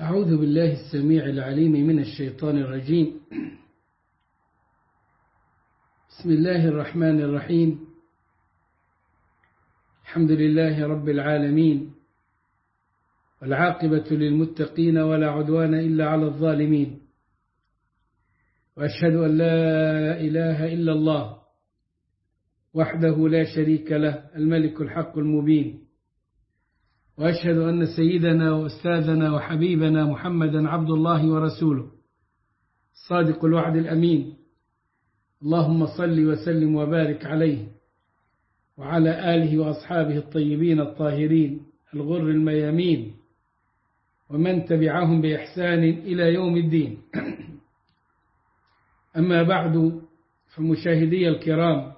أعوذ بالله السميع العليم من الشيطان الرجيم. بسم الله الرحمن الرحيم. الحمد لله رب العالمين، والعاقبة للمتقين ولا عدوان إلا على الظالمين، وأشهد أن لا إله إلا الله وحده لا شريك له الملك الحق المبين، وأشهد أن سيدنا وأستاذنا وحبيبنا محمدا عبد الله ورسوله الصادق الوعد الأمين. اللهم صل وسلم وبارك عليه وعلى آله وأصحابه الطيبين الطاهرين الغر الميامين، ومن تبعهم بإحسان إلى يوم الدين. أما بعد، فمشاهدي الكرام،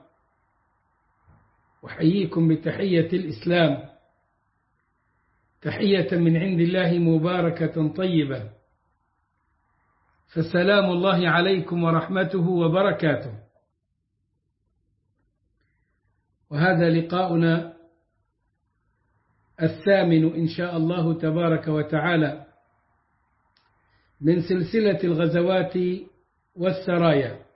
أحييكم بتحية الإسلام، تحية من عند الله مباركة طيبة، فسلام الله عليكم ورحمته وبركاته. وهذا لقاؤنا الثامن إن شاء الله تبارك وتعالى من سلسلة الغزوات والسرايا.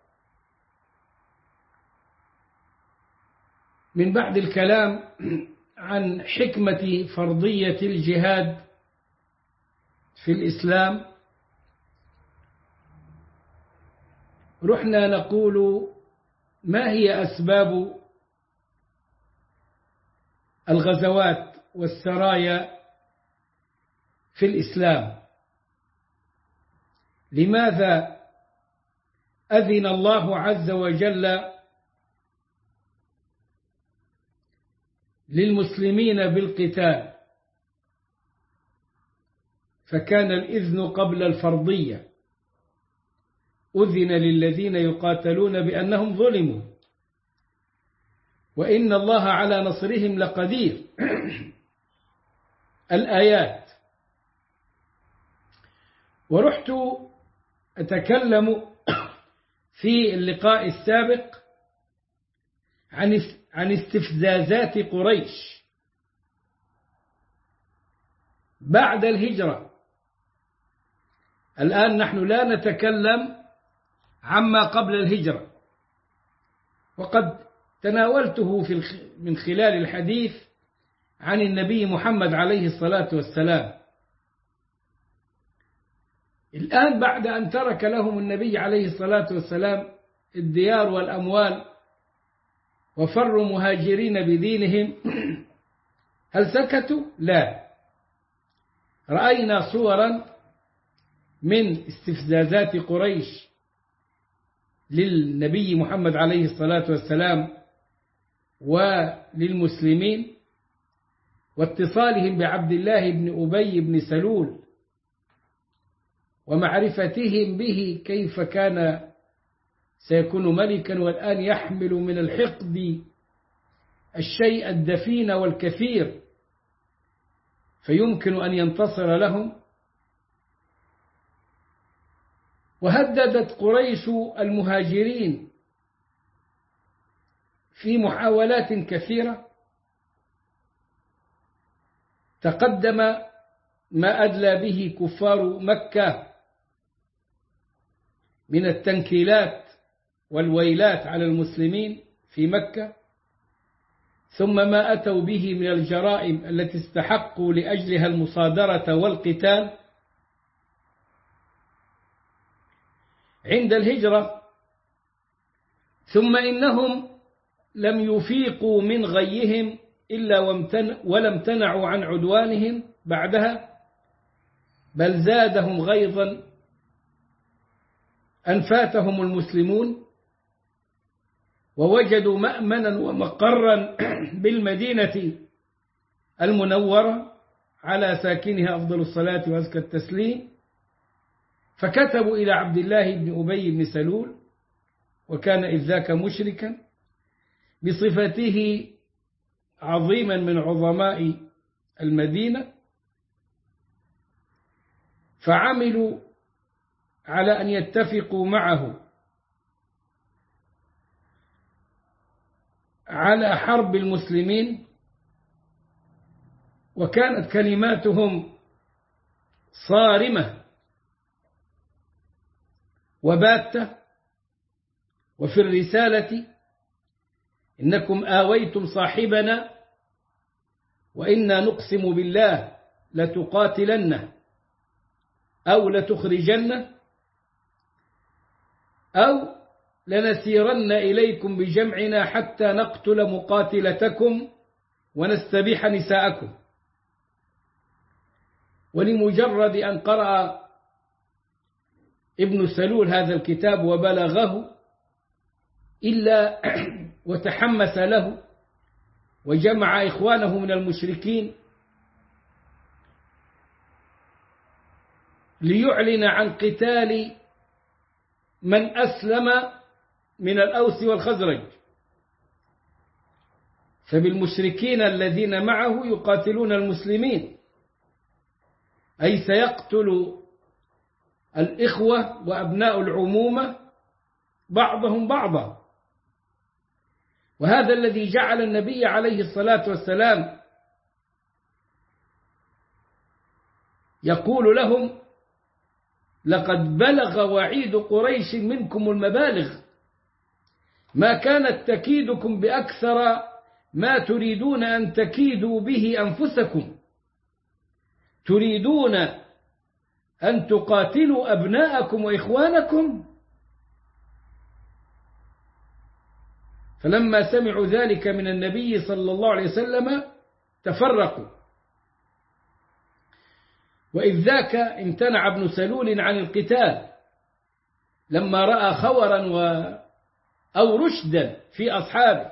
من بعد الكلام عن حكمة فرضية الجهاد في الإسلام، رحنا نقول ما هي أسباب الغزوات والسرايا في الإسلام؟ لماذا أذن الله عز وجل للمسلمين بالقتال؟ فكان الإذن قبل الفرضية، أذن للذين يقاتلون بأنهم ظلموا وإن الله على نصرهم لقدير. الآيات. ورحت أتكلم في اللقاء السابق عن استفزازات قريش بعد الهجرة. الآن نحن لا نتكلم عما قبل الهجرة، وقد تناولته من خلال الحديث عن النبي محمد عليه الصلاة والسلام. الآن بعد أن ترك لهم النبي عليه الصلاة والسلام الديار والأموال وفروا مهاجرين بدينهم، هل سكتوا؟ لا. رأينا صورا من استفزازات قريش للنبي محمد عليه الصلاة والسلام وللمسلمين، واتصالهم بعبد الله بن أبي بن سلول ومعرفتهم به كيف كان سيكون ملكا، والآن يحمل من الحقد الشيء الدفين والكثير، فيمكن أن ينتصر لهم. وهددت قريش المهاجرين في محاولات كثيرة. تقدم ما أدلى به كفار مكة من التنكيلات والويلات على المسلمين في مكة، ثم ما أتوا به من الجرائم التي استحقوا لأجلها المصادرة والقتال عند الهجرة. ثم إنهم لم يفيقوا من غيهم إلا ولا امتنعوا عن عدوانهم بعدها، بل زادهم غيظا أن فاتهم المسلمون، ووجدوا مأمنا ومقرا بالمدينة المنورة على ساكنها أفضل الصلاة وأزكى التسليم، فكتبوا إلى عبد الله بن أبي بن سلول، وكان إذ ذاك مشركا بصفته عظيما من عظماء المدينة، فعملوا على أن يتفقوا معه على حرب المسلمين، وكانت كلماتهم صارمة وباتة. وفي الرسالة: إنكم آويتم صاحبنا وإنا نقسم بالله لتقاتلنه أو لتخرجنه أو لنسيرن إليكم بجمعنا حتى نقتل مقاتلتكم ونستبيح نساءكم. ولمجرد أن قرأ ابن سلول هذا الكتاب وبلغه إلا وتحمس له وجمع إخوانه من المشركين ليعلن عن قتال من أسلم من الأوس والخزرج. فبالمشركين الذين معه يقاتلون المسلمين، أي سيقتل الإخوة وأبناء العمومة بعضهم بعضا. وهذا الذي جعل النبي عليه الصلاة والسلام يقول لهم: لقد بلغ وعيد قريش منكم المبالغ، ما كانت تكيدكم بأكثر ما تريدون أن تكيدوا به أنفسكم، تريدون أن تقاتلوا أبناءكم وإخوانكم. فلما سمعوا ذلك من النبي صلى الله عليه وسلم تفرقوا. وإذ ذاك امتنع ابن سلول عن القتال لما رأى خورا أو رشدا في أصحابه،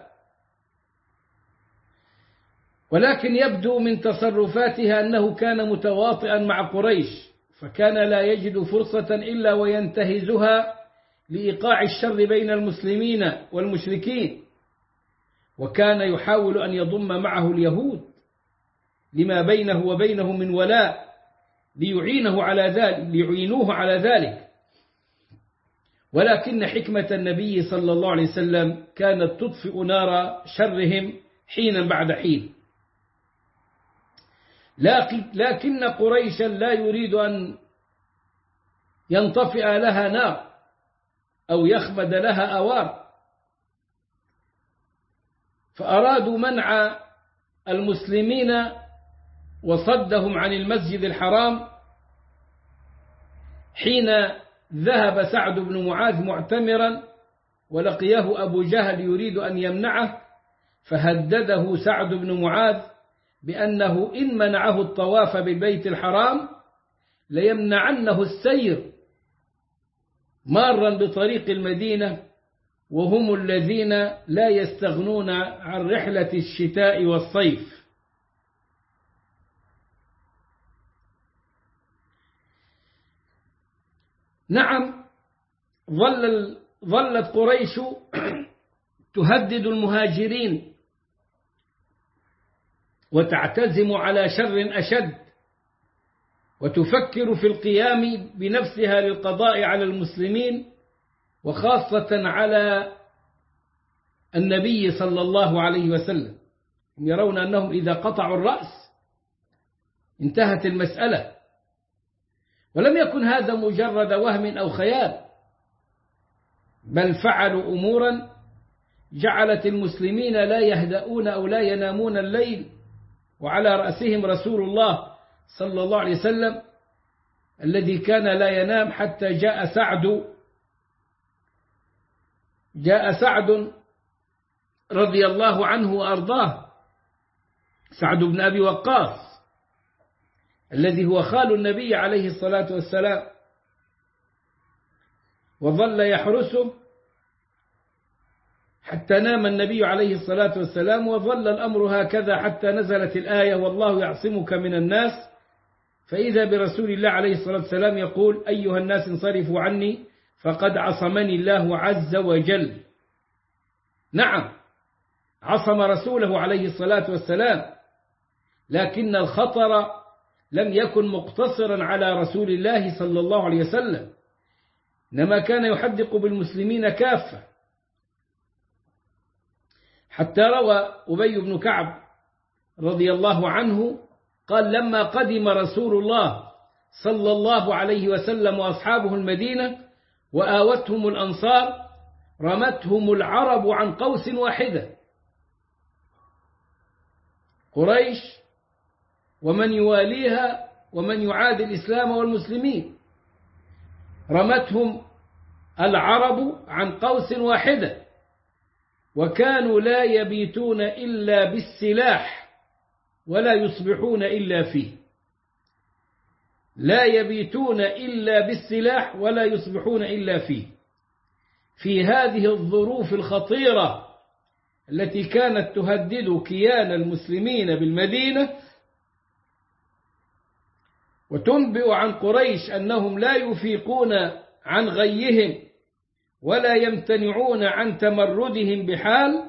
ولكن يبدو من تصرفاتها أنه كان متواطئا مع قريش، فكان لا يجد فرصة إلا وينتهزها لإيقاع الشر بين المسلمين والمشركين، وكان يحاول أن يضم معه اليهود لما بينه وبينهم من ولاء ليعينوه على ذلك. ولكن حكمة النبي صلى الله عليه وسلم كانت تطفئ نار شرهم حينا بعد حين. لكن قريشا لا يريد أن ينطفئ لها نار أو يخمد لها أوار، فأرادوا منع المسلمين وصدهم عن المسجد الحرام حين ذهب سعد بن معاذ معتمرا ولقيه أبو جهل يريد أن يمنعه، فهدده سعد بن معاذ بأنه إن منعه الطواف بالبيت الحرام ليمنعنه السير مارا بطريق المدينة، وهم الذين لا يستغنون عن رحلة الشتاء والصيف. نعم، ظلت قريش تهدد المهاجرين وتعتزم على شر أشد، وتفكر في القيام بنفسها للقضاء على المسلمين، وخاصة على النبي صلى الله عليه وسلم. هم يرون أنهم إذا قطعوا الرأس انتهت المسألة، ولم يكن هذا مجرد وهم أو خيال، بل فعلوا أمورا جعلت المسلمين لا يهدؤون أو لا ينامون الليل، وعلى رأسهم رسول الله صلى الله عليه وسلم الذي كان لا ينام حتى جاء سعد رضي الله عنه وأرضاه، سعد بن أبي وقاص الذي هو خال النبي عليه الصلاة والسلام، وظل يحرسه حتى نام النبي عليه الصلاة والسلام، وظل الأمر هكذا حتى نزلت الآية: والله يعصمك من الناس. فإذا برسول الله عليه الصلاة والسلام يقول: أيها الناس انصرفوا عني فقد عصمني الله عز وجل. نعم، عصم رسوله عليه الصلاة والسلام، لكن الخطر لم يكن مقتصرا على رسول الله صلى الله عليه وسلم، إنما كان يحدق بالمسلمين كافة. حتى روى أبي بن كعب رضي الله عنه قال: لما قدم رسول الله صلى الله عليه وسلم وأصحابه المدينة وآوتهم الأنصار رمتهم العرب عن قوس واحدة، قريش ومن يواليها ومن يعادي الإسلام والمسلمين، رمتهم العرب عن قوس واحدة، وكانوا لا يبيتون إلا بالسلاح ولا يصبحون إلا فيه، لا يبيتون إلا بالسلاح ولا يصبحون إلا فيه. في هذه الظروف الخطيرة التي كانت تهدد كيان المسلمين بالمدينة وتنبئ عن قريش أنهم لا يفيقون عن غيهم ولا يمتنعون عن تمردهم بحال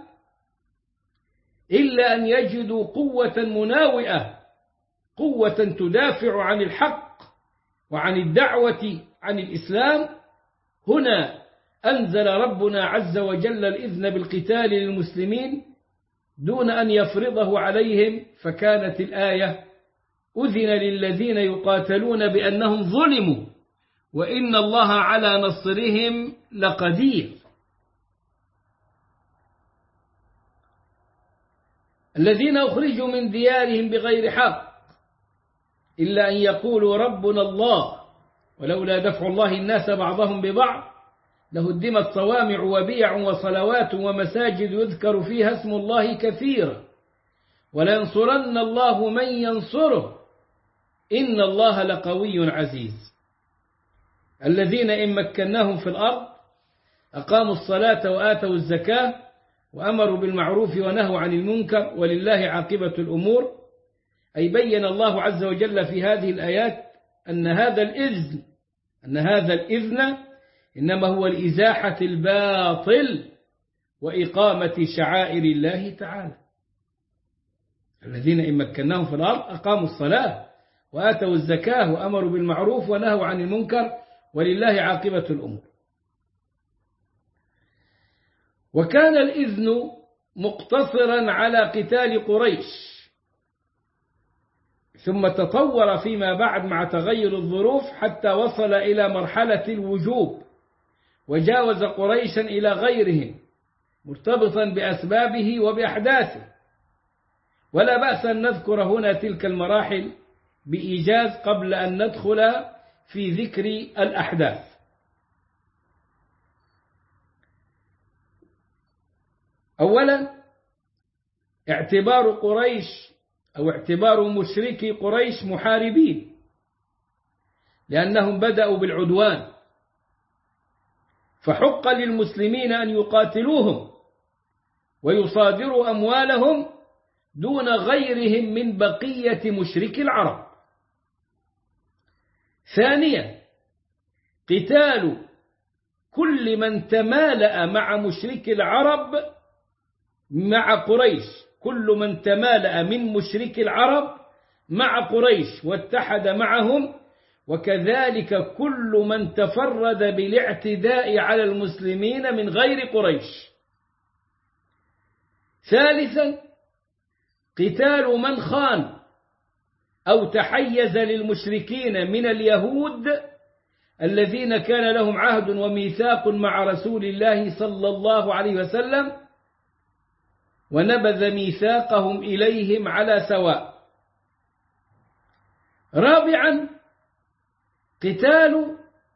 إلا أن يجدوا قوة مناوئة، قوة تدافع عن الحق وعن الدعوة عن الإسلام. هنا أنزل ربنا عز وجل الإذن بالقتال للمسلمين دون أن يفرضه عليهم، فكانت الآية: أذن للذين يقاتلون بأنهم ظلموا وإن الله على نصرهم لقدير. الذين أخرجوا من ديارهم بغير حق إلا أن يقولوا ربنا الله ولولا دفع الله الناس بعضهم ببعض لهدمت صوامع وبيع وصلوات ومساجد يذكر فيها اسم الله كثيرا ولينصرن الله من ينصره إن الله لقوي عزيز. الذين إن مكناهم في الأرض أقاموا الصلاة وآتوا الزكاة وأمروا بالمعروف ونهوا عن المنكر ولله عاقبة الأمور. أي بين الله عز وجل في هذه الآيات أن هذا الإذن إنما هو لإزاحة الباطل وإقامة شعائر الله تعالى. الذين إن مكناهم في الأرض أقاموا الصلاة وآتوا الزكاة وأمروا بالمعروف ونهوا عن المنكر ولله عاقبة الأمور. وكان الإذن مقتصرا على قتال قريش، ثم تطور فيما بعد مع تغير الظروف حتى وصل إلى مرحلة الوجوب وجاوز قريشا إلى غيرهم مرتبطا بأسبابه وبأحداثه. ولا بأس أن نذكر هنا تلك المراحل بإيجاز قبل أن ندخل في ذكر الأحداث. أولا اعتبار قريش أو اعتبار مشركي قريش محاربين، لأنهم بدأوا بالعدوان، فحق للمسلمين أن يقاتلوهم ويصادروا أموالهم دون غيرهم من بقية مشركي العرب. ثانيا قتال كل من تمالأ مع مشركي العرب مع قريش، كل من تمالأ من مشركي العرب مع قريش واتحد معهم، وكذلك كل من تفرد بالاعتداء على المسلمين من غير قريش. ثالثا قتال من خان أو تحيز للمشركين من اليهود الذين كان لهم عهد وميثاق مع رسول الله صلى الله عليه وسلم ونبذ ميثاقهم إليهم على سواء. رابعا قتال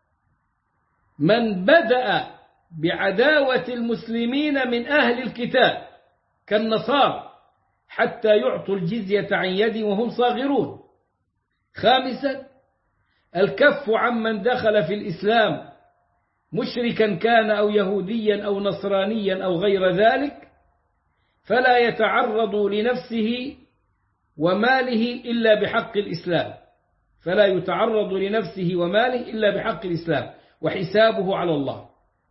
من بدأ بعداوة المسلمين من أهل الكتاب كالنصارى حتى يعطوا الجزية عن يد وهم صاغرون. خامسا الكف عمن دخل في الإسلام مشركا كان أو يهوديا أو نصرانيا أو غير ذلك، فلا يتعرض لنفسه وماله إلا بحق الإسلام، فلا يتعرض لنفسه وماله إلا بحق الإسلام وحسابه على الله.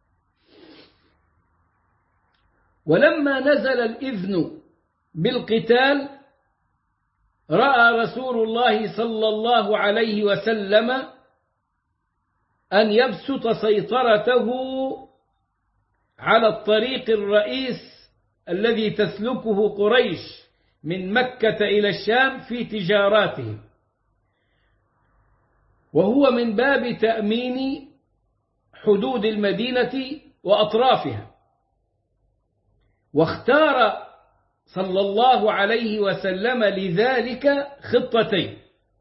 ولما نزل الإذن بالقتال رأى رسول الله صلى الله عليه وسلم أن يبسط سيطرته على الطريق الرئيس الذي تسلكه قريش من مكة إلى الشام في تجاراتهم، وهو من باب تأمين حدود المدينة وأطرافها. واختار صلى الله عليه وسلم لذلك خطتين: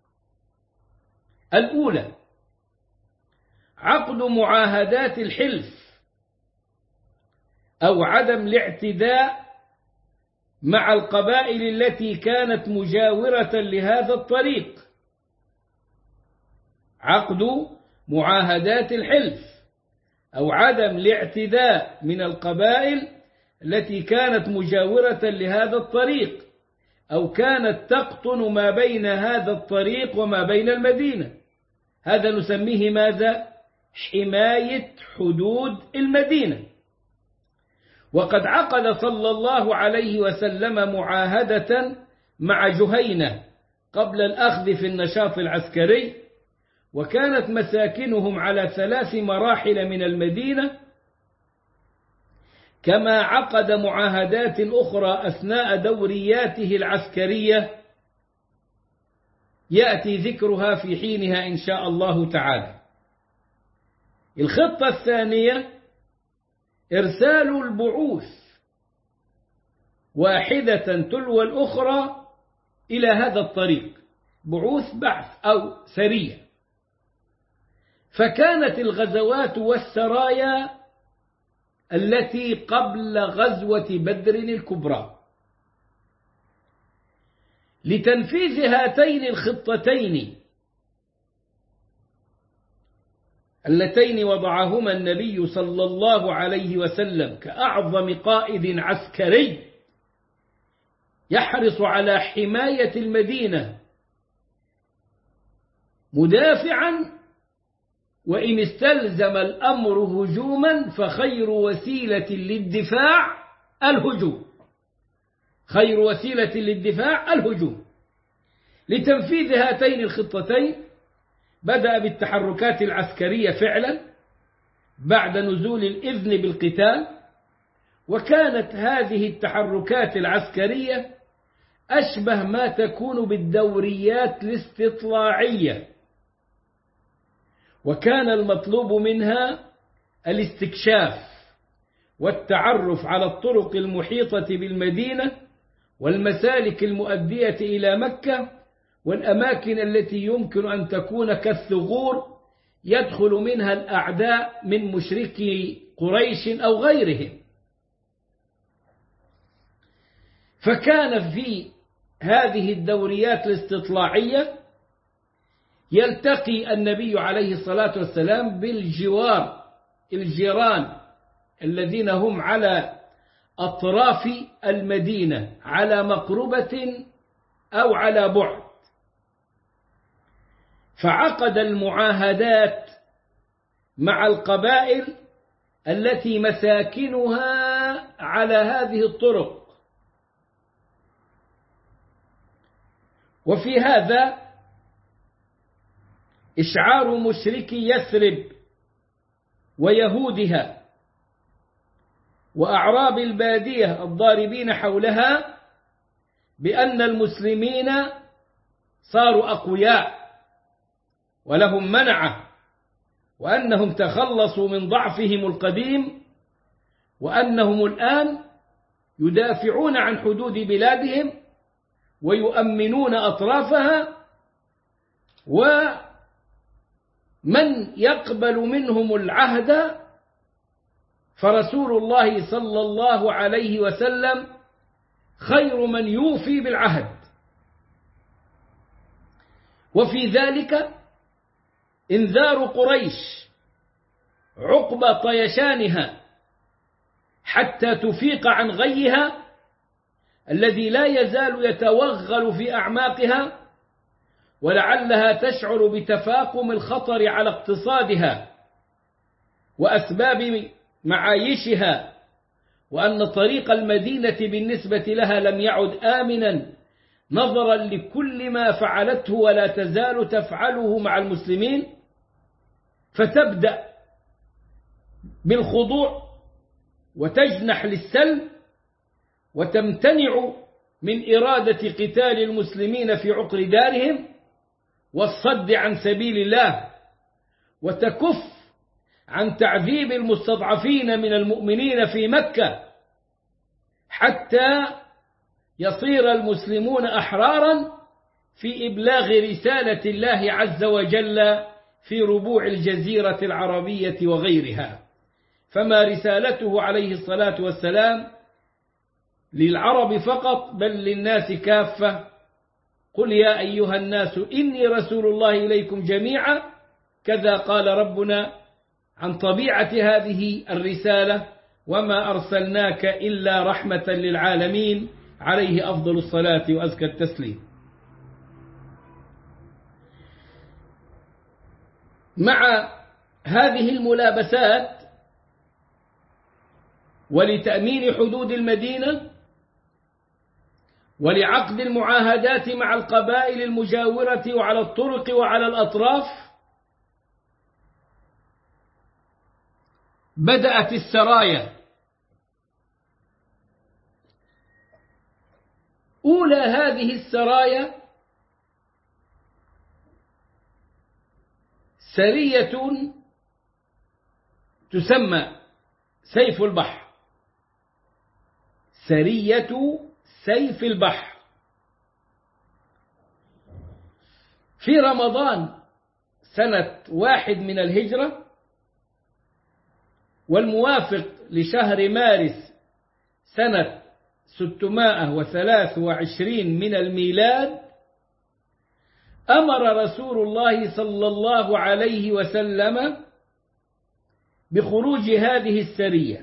الأولى عقد معاهدات الحلف أو عدم الاعتداء مع القبائل التي كانت مجاورة لهذا الطريق. عقد معاهدات الحلف أو عدم الاعتداء من القبائل التي كانت مجاورة لهذا الطريق أو كانت تقطن ما بين هذا الطريق وما بين المدينة. هذا نسميه ماذا؟ حماية حدود المدينة. وقد عقد صلى الله عليه وسلم معاهدة مع جهينة قبل الأخذ في النشاط العسكري، وكانت مساكنهم على 3 مراحل من المدينة، كما عقد معاهدات أخرى أثناء دورياته العسكرية يأتي ذكرها في حينها إن شاء الله تعالى. الخطة الثانية إرسال البعوث واحدة تلو الأخرى إلى هذا الطريق، بعوث بعث أو سرية. فكانت الغزوات والسرايا التي قبل غزوة بدر الكبرى. لتنفيذ هاتين الخطتين اللتين وضعهما النبي صلى الله عليه وسلم كأعظم قائد عسكري يحرص على حماية المدينة مدافعا، وإن استلزم الأمر هجوما فخير وسيلة للدفاع الهجوم. خير وسيلة للدفاع الهجوم. لتنفيذ هاتين الخطتين بدأ بالتحركات العسكرية فعلا بعد نزول الإذن بالقتال، وكانت هذه التحركات العسكرية أشبه ما تكون بالدوريات الاستطلاعية، وكان المطلوب منها الاستكشاف والتعرف على الطرق المحيطة بالمدينة والمسالك المؤدية إلى مكة والأماكن التي يمكن أن تكون كالثغور يدخل منها الأعداء من مشركي قريش أو غيرهم. فكان في هذه الدوريات الاستطلاعية يلتقي النبي عليه الصلاة والسلام الجيران الذين هم على أطراف المدينة على مقربة أو على بعد، فعقد المعاهدات مع القبائل التي مساكنها على هذه الطرق. وفي هذا إشعار مشركي يثرب ويهودها وأعراب البادية الضاربين حولها بأن المسلمين صاروا أقوياء ولهم منعة، وأنهم تخلصوا من ضعفهم القديم، وأنهم الآن يدافعون عن حدود بلادهم ويؤمنون أطرافها، ومن يقبل منهم العهد فرسول الله صلى الله عليه وسلم خير من يوفي بالعهد. وفي ذلك إنذار قريش عقب طيشانها حتى تفيق عن غيها الذي لا يزال يتوغل في أعماقها، ولعلها تشعر بتفاقم الخطر على اقتصادها وأسباب معايشها، وأن طريق المدينة بالنسبة لها لم يعد آمنا نظرا لكل ما فعلته ولا تزال تفعله مع المسلمين، فتبدأ بالخضوع وتجنح للسلم وتمتنع من إرادة قتال المسلمين في عقر دارهم والصد عن سبيل الله. وتكف عن تعذيب المستضعفين من المؤمنين في مكة حتى يصير المسلمون أحرارا في إبلاغ رسالة الله عز وجل في ربوع الجزيرة العربية وغيرها. فما رسالته عليه الصلاة والسلام للعرب فقط بل للناس كافة. قل يا أيها الناس إني رسول الله إليكم جميعا، كذا قال ربنا عن طبيعة هذه الرسالة: وما أرسلناك إلا رحمة للعالمين، عليه أفضل الصلاة وأزكى التسليم. مع هذه الملابسات ولتأمين حدود المدينة ولعقد المعاهدات مع القبائل المجاورة وعلى الطرق وعلى الأطراف، بدأت السرايا. أولى هذه السرايا سرية تسمى سيف البحر، سرية سيف البحر، في رمضان سنة 1 من الهجرة، والموافق لشهر مارس سنة 623 من الميلاد، أمر رسول الله صلى الله عليه وسلم بخروج هذه السرية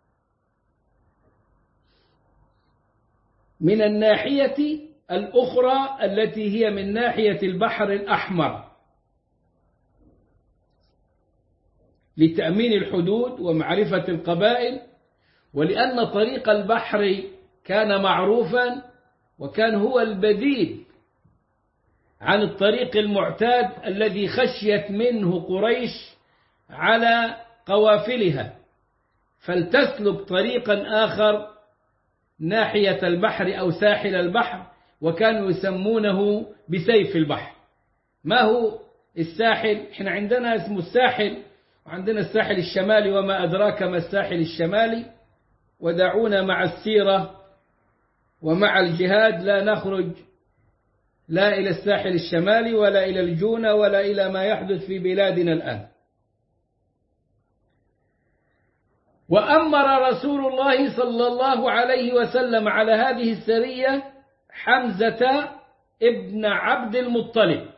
من الناحية الأخرى التي هي من ناحية البحر الأحمر، لتأمين الحدود ومعرفة القبائل، ولأن طريق البحر كان معروفا وكان هو البديل عن الطريق المعتاد الذي خشيت منه قريش على قوافلها، فلتسلك طريقا آخر ناحية البحر أو ساحل البحر، وكانوا يسمونه بسيف البحر. ما هو الساحل؟ احنا عندنا اسمه الساحل، وعندنا الساحل الشمالي، وما أدراك ما الساحل الشمالي. ودعونا مع السيرة ومع الجهاد لا نخرج لا إلى الساحل الشمالي ولا إلى الجونة ولا إلى ما يحدث في بلادنا الآن. وأمر رسول الله صلى الله عليه وسلم على هذه السرية حمزة ابن عبد المطلب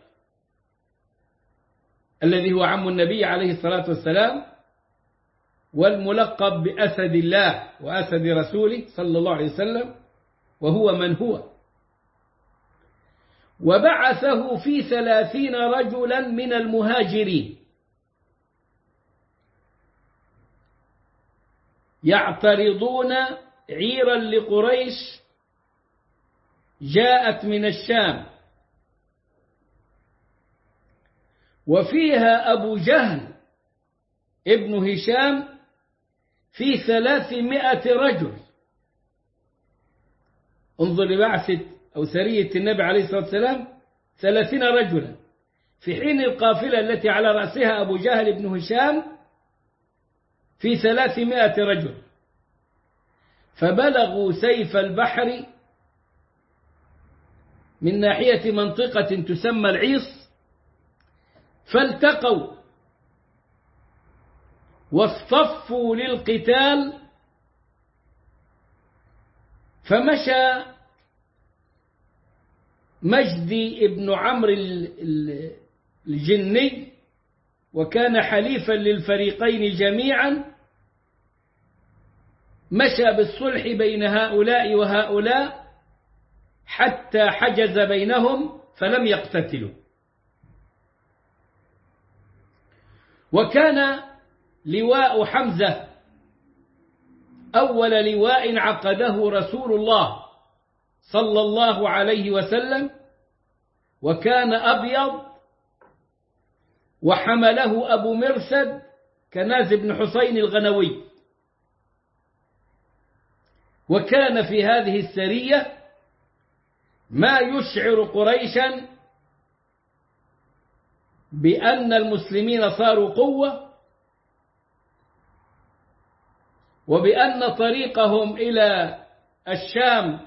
الذي هو عم النبي عليه الصلاة والسلام، والملقب بأسد الله وأسد رسوله صلى الله عليه وسلم، وهو من هو. وبعثه في 30 رجلا من المهاجرين يعترضون عيرا لقريش جاءت من الشام، وفيها أبو جهل ابن هشام في 300 رجل. انظر لبعثة أو سرية النبي عليه الصلاة والسلام 30 رجلا، في حين القافلة التي على رأسها أبو جهل بن هشام في 300 رجل. فبلغوا سيف البحر من ناحية منطقة تسمى العيص، فالتقوا واصطفوا للقتال. فمشى مجدي ابن عمرو الجني، وكان حليفا للفريقين جميعا، مشى بالصلح بين هؤلاء وهؤلاء حتى حجز بينهم فلم يقتتلوا. وكان لواء حمزة أول لواء عقده رسول الله صلى الله عليه وسلم، وكان أبيض، وحمله أبو مرسد كناز بن حسين الغنوي. وكان في هذه السرية ما يشعر قريشا بأن المسلمين صاروا قوة، وبأن طريقهم إلى الشام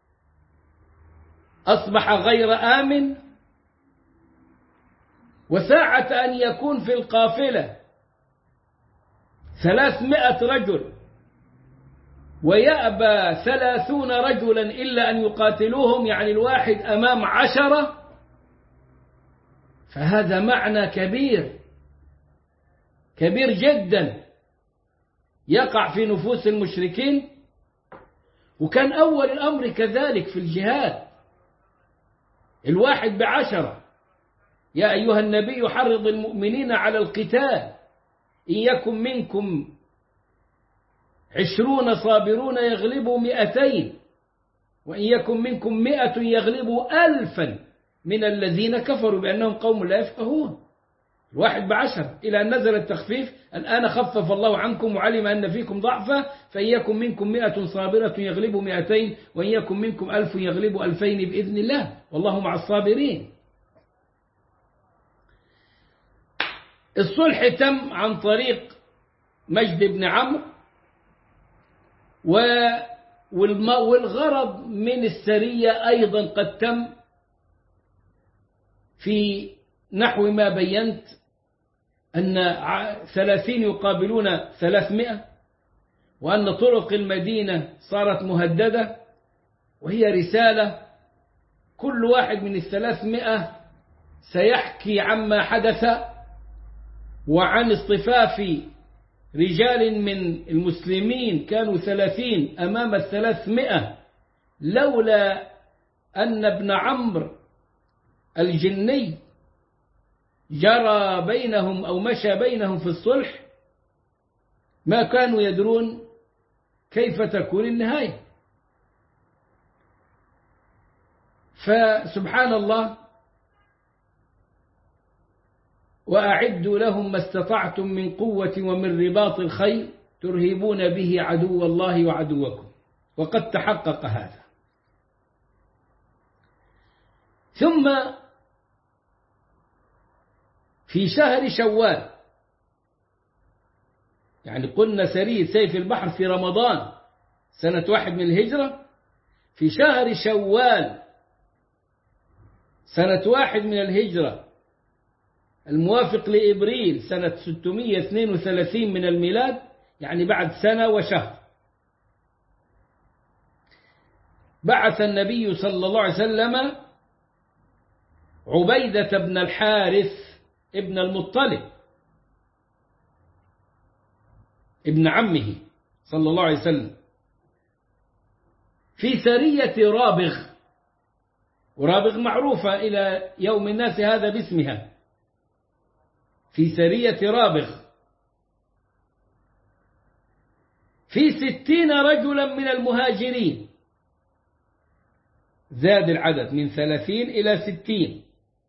أصبح غير آمن. وساعة أن يكون في القافلة 300 رجل ويأبى 30 رجلا إلا أن يقاتلوهم، يعني الواحد أمام 10، فهذا معنى كبير كبير جدا يقع في نفوس المشركين. وكان أول الأمر كذلك في الجهاد، الواحد ب10. يا أيها النبي حرض المؤمنين على القتال، إن يكن منكم 20 صابرون يغلبوا 200، وإن يكن منكم 100 يغلبوا 1000 من الذين كفروا بأنهم قوم لا يفقهون. الواحد ب10 إلى أن نزل التخفيف، الآن خفف الله عنكم وعلم أن فيكم ضعفا، فإن يكن منكم 100 صابرة يغلبوا 200، وإن يكن منكم 1000 يغلبوا 2000 بإذن الله، والله مع الصابرين. الصلح تم عن طريق مجد بن عمرو، والغرض من السرية أيضا قد تم في نحو ما بينت، أن 30 يقابلون 300، وأن طرق المدينة صارت مهددة، وهي رسالة كل واحد من 300 سيحكي عما حدث، وعن اصطفاف رجال من المسلمين كانوا 30 أمام 300، لولا أن ابن عمرو الجني جرى بينهم أو مشى بينهم في الصلح ما كانوا يدرون كيف تكون النهاية. فسبحان الله، وأعدوا لهم ما استطعتم من قوة ومن رباط الخيل ترهبون به عدو الله وعدوكم، وقد تحقق هذا. ثم في شهر شوال، يعني قلنا سرية سيف البحر في رمضان سنة 1 من الهجرة، في شهر شوال سنة 1 من الهجرة الموافق لإبريل سنة 632 من الميلاد، يعني بعد سنة وشهر، بعث النبي صلى الله عليه وسلم عبيدة بن الحارث ابن المطلب ابن عمه صلى الله عليه وسلم في سرية رابغ، ورابغ معروفة إلى يوم الناس هذا باسمها، في سرية رابغ في 60 رجلا من المهاجرين، زاد العدد من 30 إلى 60.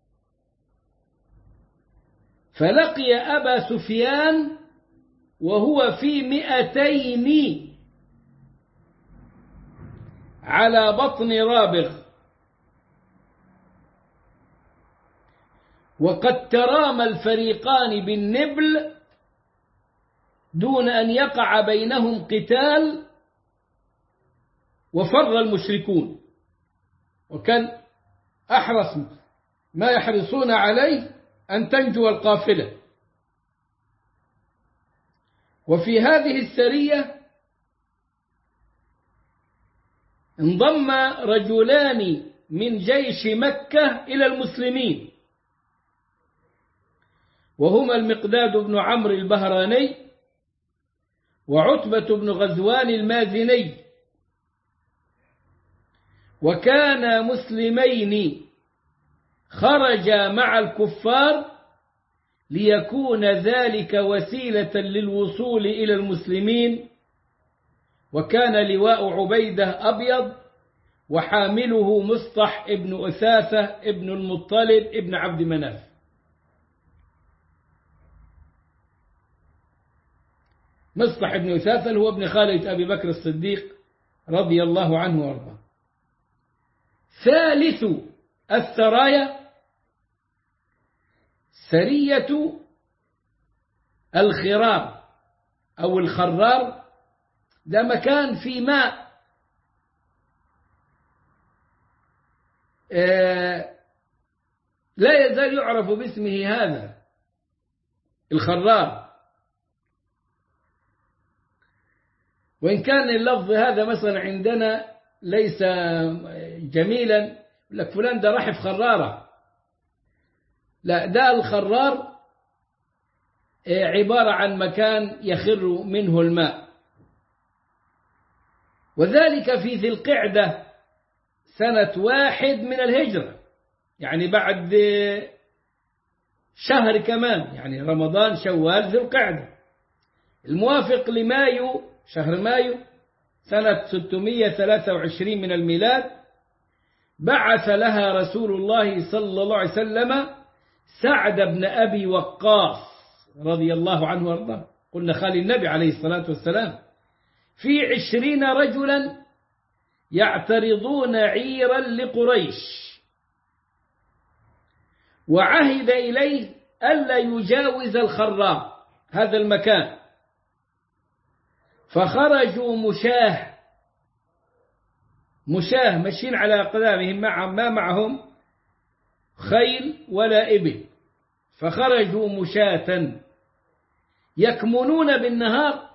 فلقي أبا سفيان وهو في 200 على بطن رابغ، وقد ترامى الفريقان بالنبل دون أن يقع بينهم قتال، وفر المشركون، وكان أحرص ما يحرصون عليه أن تنجو القافلة. وفي هذه السرية انضم رجلان من جيش مكة إلى المسلمين، وهما المقداد بن عمرو البهراني وعتبة بن غزوان المازني، وكانا مسلمين خرجا مع الكفار ليكون ذلك وسيلة للوصول إلى المسلمين. وكان لواء عبيدة أبيض، وحامله مصطح ابن أثاثة ابن المطلب ابن عبد مناف. مصطح ابن أثاثة هو ابن خالد أبي بكر الصديق رضي الله عنه وارضاه. ثالث السرايا سرية الخرار أو الخرار، ده مكان في ماء لا يزال يعرف باسمه هذا الخرار. وإن كان اللفظ هذا مثلا عندنا ليس جميلا، يقول لك فلان ده راح في خرارة، لا، ده الخرار عبارة عن مكان يخر منه الماء. وذلك في ذي القعدة سنة 1 من الهجرة، يعني بعد شهر كمان، يعني رمضان شوال ذي القعدة، الموافق لمايو، شهر مايو سنة 623 من الميلاد. بعث لها رسول الله صلى الله عليه وسلم سعد بن أبي وقاص رضي الله عنه وارضاه، قلنا خالي النبي عليه الصلاة والسلام، في 20 رجلا يعترضون عيرا لقريش، وعهد إليه ألا يجاوز الخرار هذا المكان. فخرجوا مشاه ماشيين على أقدامهم، ما معهم خيل ولا إبل، فخرجوا مشاة يكمنون بالنهار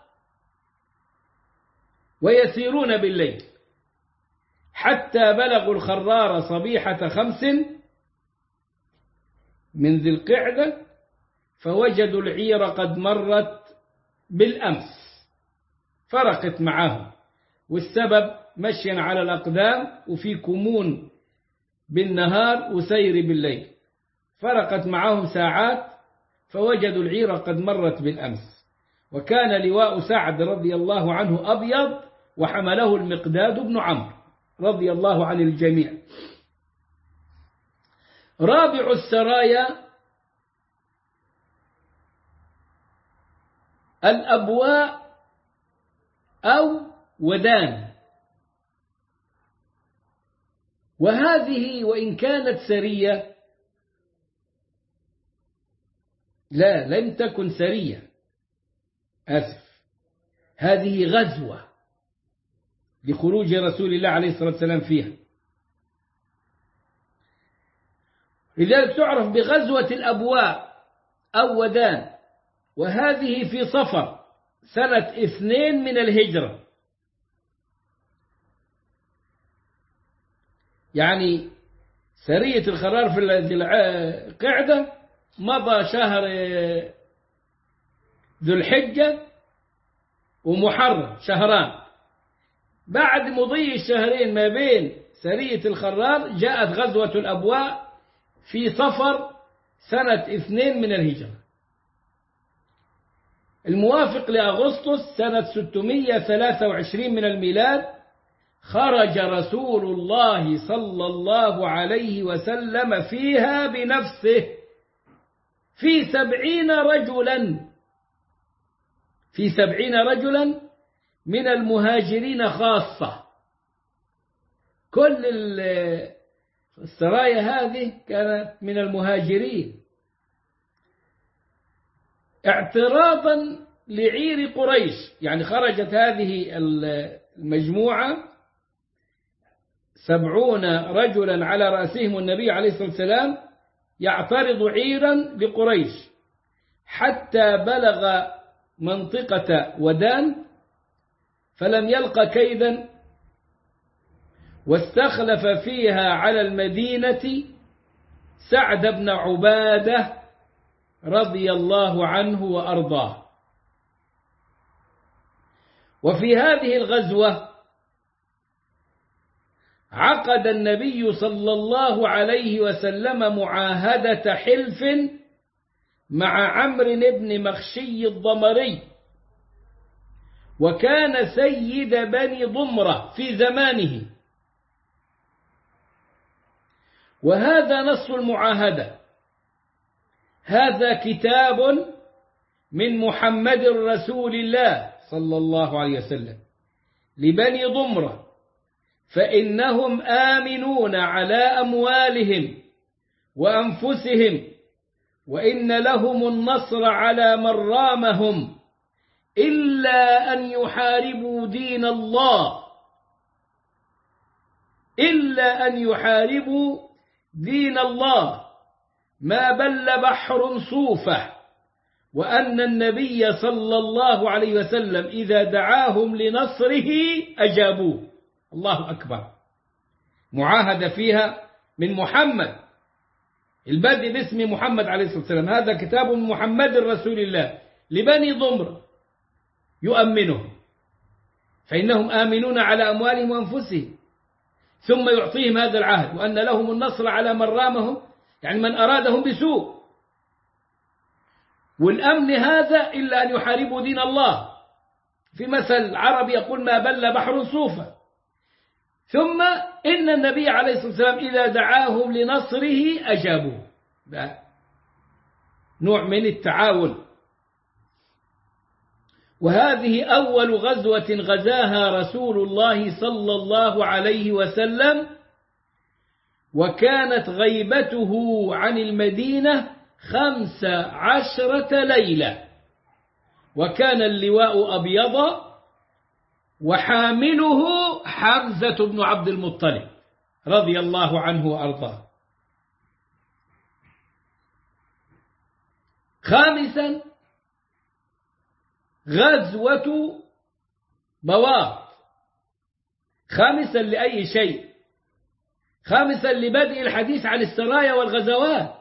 ويسيرون بالليل، حتى بلغوا الخرار صبيحة 5 من ذي القعدة، فوجدوا العير قد مرت بالأمس، فرقت معهم، والسبب مشيا على الأقدام وفي كمون بالنهار وسير بالليل، فرقت معهم ساعات فوجدوا العير قد مرت بالأمس. وكان لواء سعد رضي الله عنه أبيض، وحمله المقداد بن عمرو رضي الله عن الجميع. رابع السرايا الأبواء أو ودان، وهذه وإن كانت سرية لم تكن سرية، هذه غزوة لخروج رسول الله عليه الصلاة والسلام فيها، لذلك تعرف بغزوة الأبواء أو ودان. وهذه في صفر سنة 2 من الهجرة، يعني سرية الخرار في القعدة مضى شهر ذو الحجة ومحرم، شهران. بعد مضي الشهرين ما بين سرية الخرار جاءت غزوة الأبواء في صفر سنة 2 من الهجرة، الموافق لأغسطس سنة 623 من الميلاد. خرج رسول الله صلى الله عليه وسلم فيها بنفسه في 70 رجلا من المهاجرين خاصة. كل السرايا هذه كانت من المهاجرين اعتراضا لعير قريش، يعني خرجت هذه المجموعة 70 رجلا على رأسهم النبي عليه الصلاة والسلام يعترض عيرا لقريش، حتى بلغ منطقة ودان، فلم يلق كيدا، واستخلف فيها على المدينة سعد بن عبادة رضي الله عنه وأرضاه. وفي هذه الغزوة عقد النبي صلى الله عليه وسلم معاهدة حلف مع عمرو بن مخشي الضمري، وكان سيد بني ضمرة في زمانه. وهذا نص المعاهدة، هذا كتاب من محمد رسول الله صلى الله عليه وسلم لبني ضمرة، فإنهم آمنون على أموالهم وأنفسهم وإن لهم النصر على من رامهم إلا أن يحاربوا دين الله، إلا أن يحاربوا دين الله ما بل بحر صوفة، وأن النبي صلى الله عليه وسلم إذا دعاهم لنصره أجابوه. الله أكبر. معاهدة فيها من محمد، البدء باسم محمد عليه الصلاة والسلام، هذا كتاب محمد رسول الله لبني ضمر يؤمنهم، فإنهم آمنون على أموالهم وأنفسهم، ثم يعطيهم هذا العهد وأن لهم النصر على من رامهم، يعني من أرادهم بسوء، والأمن هذا إلا أن يحاربوا دين الله. في مثل عربي يقول ما بل بحر صوفة. ثم إن النبي عليه الصلاة والسلام إذا دعاهم لنصره أجابوه، نوع من التعاون. وهذه أول غزوة غزاها رسول الله صلى الله عليه وسلم، وكانت غيبته عن المدينة 15 ليلة، وكان اللواء أبيض، وحامله حمزة بن عبد المطلب رضي الله عنه وأرضاه. خامسا غزوة بواط. خامسا لأي شيء؟ خامسا لبدء الحديث عن السرايا والغزوات.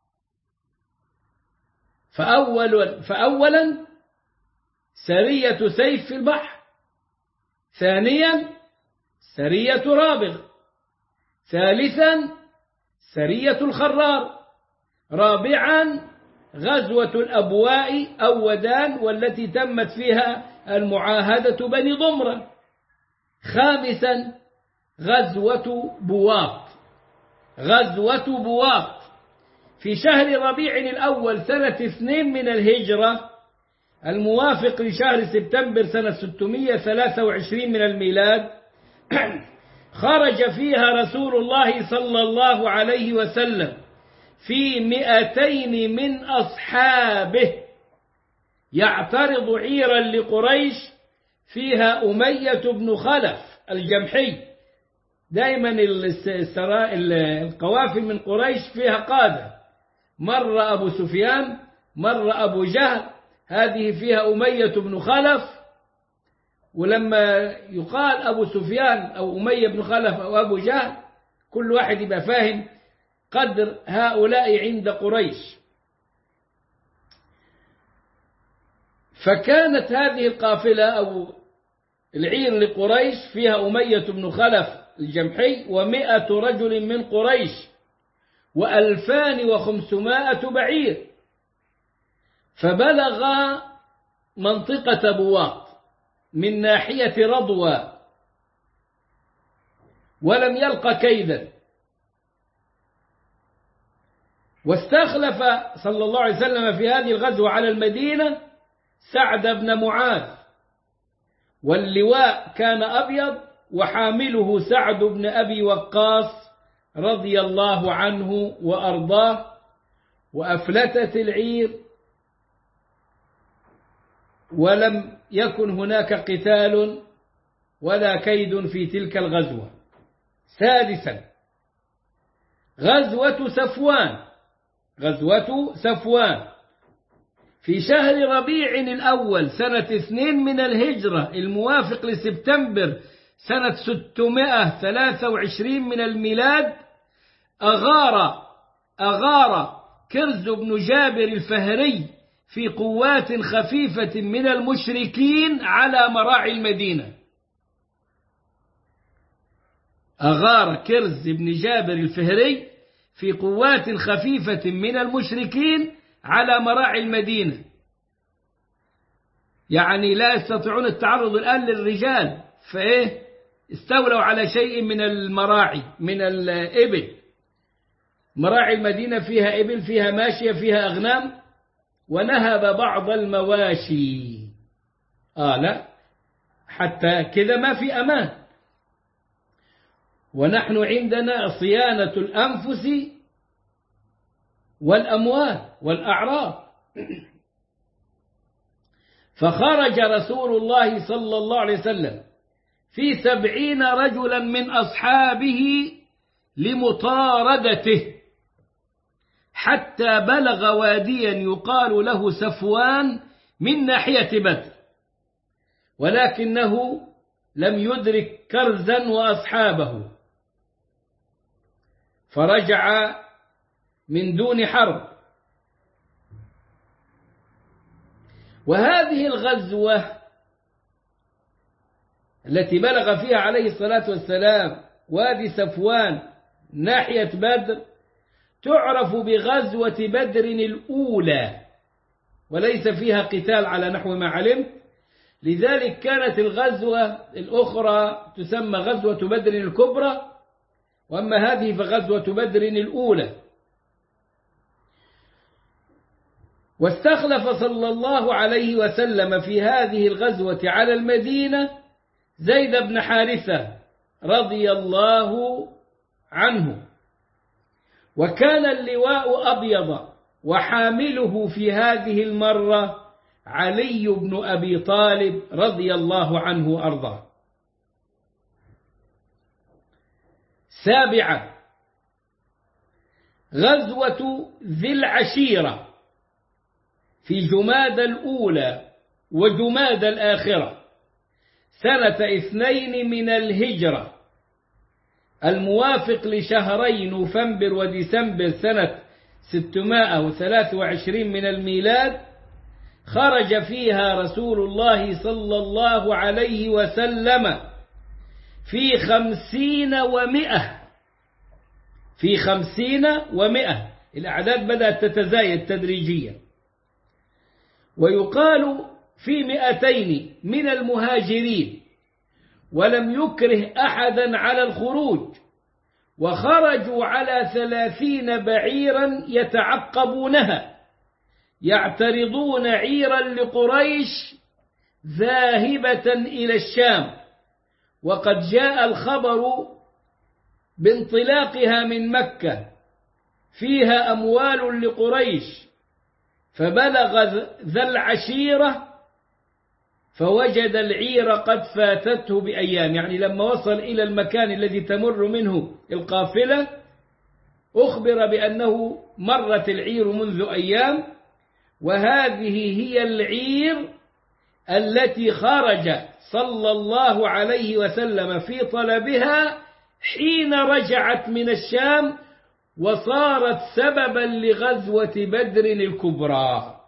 فأولا سرية سيف في البحر، ثانيا سرية رابغ، ثالثا سرية الخرار، رابعا غزوة الأبواء أو ودان والتي تمت فيها المعاهدة بني ضمرة، خامسا غزوة بواط. غزوة بواط في شهر ربيع الأول سنة 2 من الهجرة، الموافق لشهر سبتمبر سنة 623 من الميلاد، خرج فيها رسول الله صلى الله عليه وسلم في 200 من أصحابه يعترض عيرا لقريش فيها أمية بن خلف الجمحي. دائما القوافل من قريش فيها قادة، مر أبو سفيان، مر أبو جهل، هذه فيها أمية بن خلف. ولما يقال أبو سفيان أو أمية بن خلف أو أبو جهل، كل واحد يبقى فاهم قدر هؤلاء عند قريش. فكانت هذه القافلة أو العير لقريش فيها أمية بن خلف الجمحي 100 رجل من قريش 2500 بعير، فبلغ منطقة بواط من ناحية رضوى ولم يلق كيدا. واستخلف صلى الله عليه وسلم في هذه الغزوة على المدينة سعد بن معاذ، واللواء كان أبيض، وحامله سعد بن أبي وقاص رضي الله عنه وأرضاه. وأفلتت العير ولم يكن هناك قتال ولا كيد في تلك الغزوة. سادسا غزوة صفوان. غزوة صفوان في شهر ربيع الأول سنة 2 من الهجرة، الموافق لسبتمبر سنة 623 من الميلاد، أغار كرز بن جابر الفهري في قوات خفيفة من المشركين على مراعي المدينة. أغار كرز بن جابر الفهري في قوات خفيفة من المشركين على مراعي المدينة، يعني لا يستطيعون التعرض الآن للرجال، فإيه استولوا على شيء من المراعي من الإبل. مراعي المدينة فيها إبل، فيها ماشية، فيها أغنام، ونهب بعض المواشي. لا حتى كذا ما في أمان. ونحن عندنا صيانة الأنفس والأموال والأعراب. فخرج رسول الله صلى الله عليه وسلم في 70 رجلا من أصحابه لمطاردته حتى بلغ واديا يقال له سفوان من ناحية بدر، ولكنه لم يدرك كرزا وأصحابه فرجع من دون حرب. وهذه الغزوة التي بلغ فيها عليه الصلاة والسلام وادي سفوان ناحية بدر تعرف بغزوة بدر الأولى، وليس فيها قتال على نحو ما علمت، لذلك كانت الغزوة الأخرى تسمى غزوة بدر الكبرى، وأما هذه فغزوة بدر الأولى. واستخلف صلى الله عليه وسلم في هذه الغزوة على المدينة زيد بن حارثة رضي الله عنه، وكان اللواء أبيض، وحامله في هذه المرة علي بن أبي طالب رضي الله عنه وأرضاه. 7 غزوة ذي العشيرة في جماد الأولى وجماد الآخرة سنة 2 من الهجرة، الموافق لشهري نوفمبر وديسمبر سنة 623 من الميلاد. خرج فيها رسول الله صلى الله عليه وسلم في 50 و100، الأعداد بدأت تتزايد تدريجيا. ويقال في 200 من المهاجرين، ولم يكره أحدا على الخروج، وخرجوا على 30 بعيرا يتعقبونها يعترضون عيرا لقريش ذاهبة إلى الشام، وقد جاء الخبر بانطلاقها من مكة فيها أموال لقريش، فبلغ ذا العشيرة فوجد العير قد فاتته بأيام، يعني لما وصل إلى المكان الذي تمر منه القافلة أخبر بأنه مرت العير منذ أيام، وهذه هي العير التي خرج صلى الله عليه وسلم في طلبها حين رجعت من الشام، وصارت سببا لغزوة بدر الكبرى.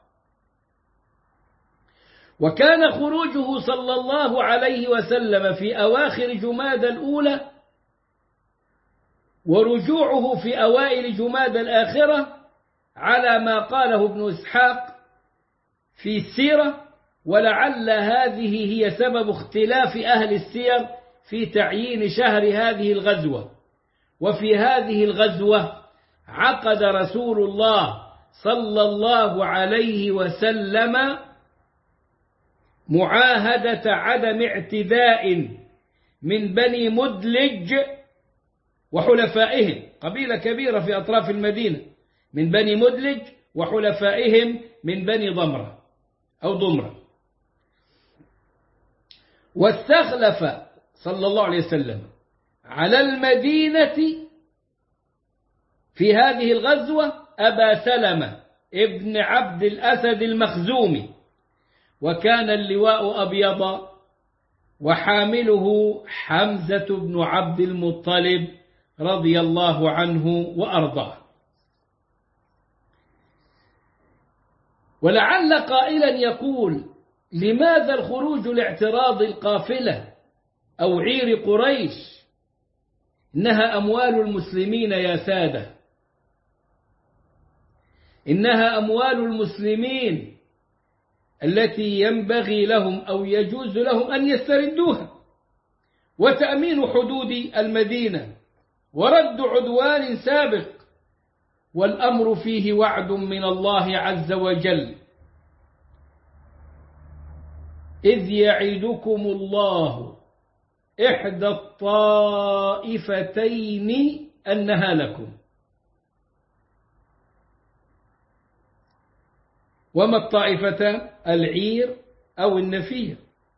وكان خروجه صلى الله عليه وسلم في أواخر جماد الأولى، ورجوعه في أوائل جماد الآخرة على ما قاله ابن إسحاق في السيرة، ولعل هذه هي سبب اختلاف أهل السير في تعيين شهر هذه الغزوة. وفي هذه الغزوة عقد رسول الله صلى الله عليه وسلم معاهدة عدم اعتداء من بني مدلج وحلفائهم، قبيلة كبيرة في أطراف المدينة، من بني مدلج وحلفائهم من بني ضمرة أو ضمرة. واستخلف صلى الله عليه وسلم على المدينة في هذه الغزوة أبا سلمة ابن عبد الأسد المخزومي، وكان اللواء أبيض، وحامله حمزة بن عبد المطلب رضي الله عنه وأرضاه. ولعل قائلا يقول: لماذا الخروج لاعتراض القافلة أو عير قريش؟ إنها أموال المسلمين يا سادة، إنها أموال المسلمين التي ينبغي لهم أو يجوز لهم أن يستردوها، وتأمين حدود المدينة ورد عدوان سابق، والأمر فيه وعد من الله عز وجل: إذ يعدكم الله إحدى الطائفتين أنها لكم. وما الطائفتان؟ العير أو النفير.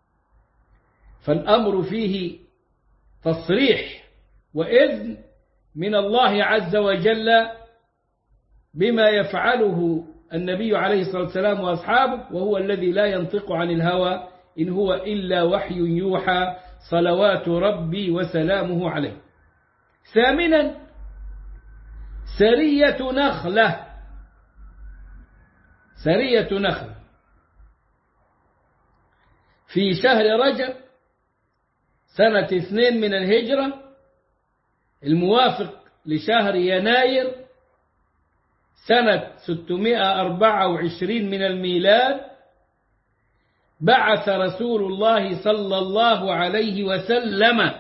فالأمر فيه تصريح وإذن من الله عز وجل بما يفعله النبي عليه الصلاة والسلام وأصحابه، وهو الذي لا ينطق عن الهوى إن هو إلا وحي يوحى صلوات ربي وسلامه عليه. ثامنا سرية نخلة. سرية نخلة في شهر رجب سنة 2 من الهجرة الموافق لشهر يناير سنة 624 من الميلاد، بعث رسول الله صلى الله عليه وسلم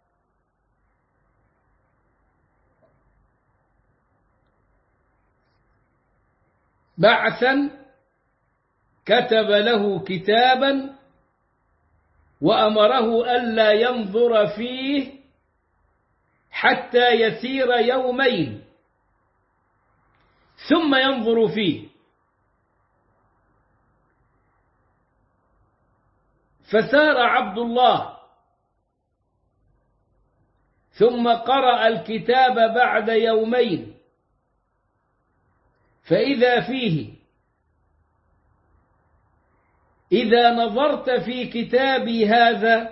بعثا كتب له كتابا وأمره ألا ينظر فيه حتى يسير يومين ثم ينظر فيه. فسار عبد الله ثم قرأ الكتاب بعد يومين، فإذا فيه: إذا نظرت في كتابي هذا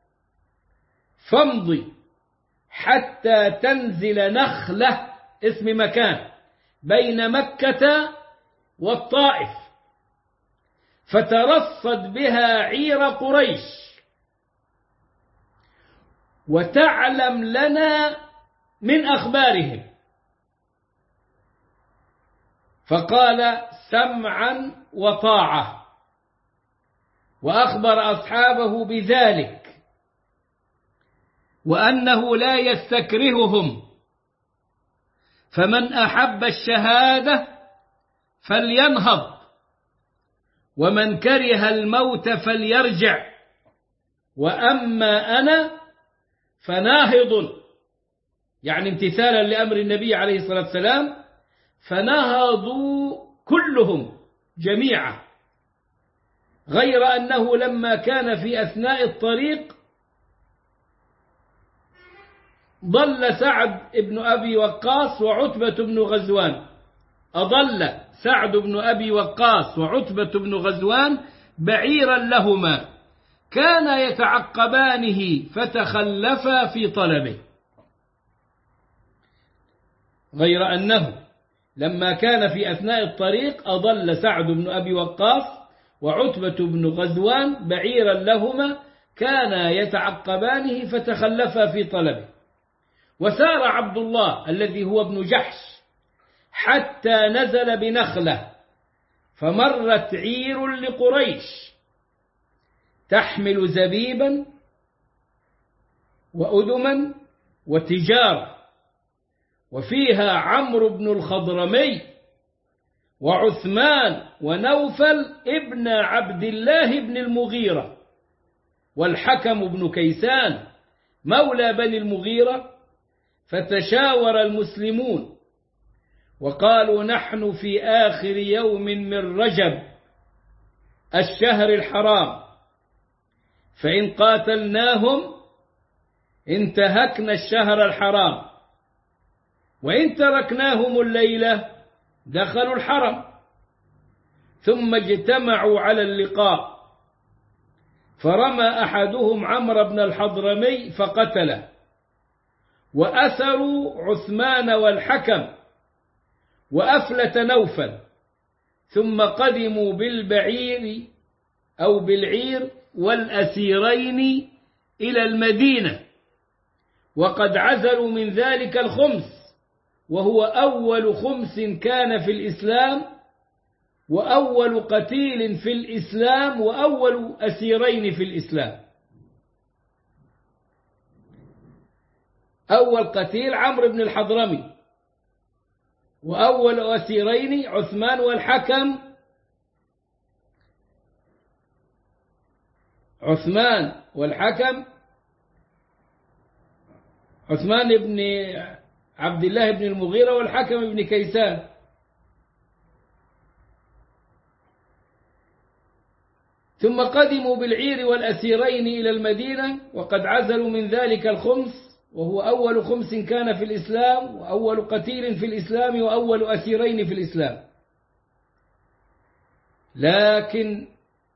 فامضي حتى تنزل نخلة، اسم مكان بين مكة والطائف، فترصد بها عير قريش وتعلم لنا من أخبارهم. فقال: سمعا وطاعة، وأخبر أصحابه بذلك وأنه لا يستكرههم، فمن أحب الشهادة فلينهض، ومن كره الموت فليرجع، وأما أنا فناهض، يعني امتثالا لأمر النبي عليه الصلاة والسلام، فنهضوا كلهم جميعا، غير أنه لما كان في أثناء الطريق ضل سعد بن أبي وقاص وعتبة بن غزوان، أضل سعد بن أبي وقاص وعتبة بن غزوان بعيرا لهما كان يتعقبانه فتخلفا في طلبه، غير أنه لما كان في أثناء الطريق أضل سعد بن أبي وقاص وعتبة بن غزوان بعيرا لهما كان يتعقبانه فتخلفا في طلبه. وسار عبد الله الذي هو ابن جحش حتى نزل بنخلة، فمرت عير لقريش تحمل زبيبا وأدما وتجارة، وفيها عمرو بن الخضرمي وعثمان ونوفل ابن عبد الله بن المغيرة والحكم بن كيسان مولى بني المغيرة. فتشاور المسلمون وقالوا: نحن في آخر يوم من رجب الشهر الحرام، فإن قاتلناهم انتهكنا الشهر الحرام، وإن تركناهم الليلة دخلوا الحرم. ثم اجتمعوا على اللقاء، فرمى أحدهم عمرو بن الحضرمي فقتله، وأسروا عثمان والحكم وأفلت نوفل، ثم قدموا بالبعير أو بالعير والأسيرين إلى المدينة، وقد عزلوا من ذلك الخمس، وهو أول خمس كان في الإسلام، وأول قتيل في الإسلام، وأول أسيرين في الإسلام. أول قتيل عمرو بن الحضرمي، وأول أسيرين عثمان والحكم، عثمان والحكم، عثمان بن عبد الله بن المغيرة والحكم بن كيسان. ثم قدموا بالعير والأسيرين إلى المدينة وقد عزلوا من ذلك الخمس، وهو أول خمس كان في الإسلام، وأول قتيل في الإسلام، وأول أسيرين في الإسلام. لكن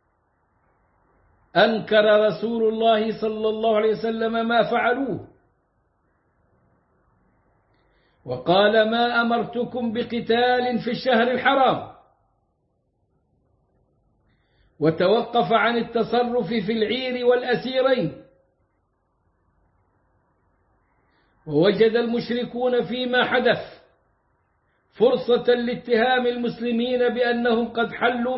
أنكر رسول الله صلى الله عليه وسلم ما فعلوه، وقال: ما أمرتكم بقتال في الشهر الحرام، وتوقف عن التصرف في العير والأسيرين. ووجد المشركون فيما حدث فرصة لاتهام المسلمين بأنهم قد أحلوا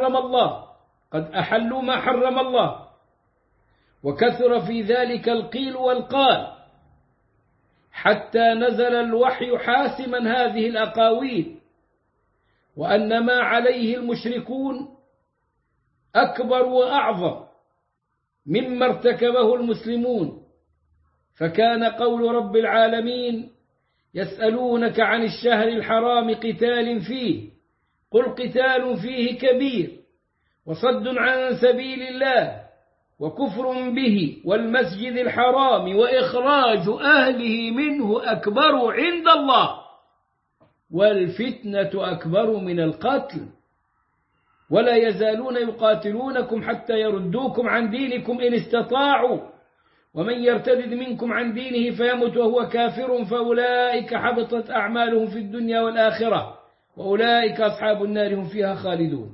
ما حرم الله، وكثر في ذلك القيل والقال، حتى نزل الوحي حاسما هذه الأقاويل، وأن ما عليه المشركون أكبر وأعظم مما ارتكبه المسلمون. فكان قول رب العالمين: يسألونك عن الشهر الحرام قتال فيه، قل قتال فيه كبير، وصد عن سبيل الله، وكفر به، والمسجد الحرام، وإخراج أهله منه أكبر عند الله، والفتنة أكبر من القتل، ولا يزالون يقاتلونكم حتى يردوكم عن دينكم إن استطاعوا، ومن يرتد منكم عن دينه فيمت وهو كافر فأولئك حبطت أعمالهم في الدنيا والآخرة، وأولئك أصحاب النار هم فيها خالدون.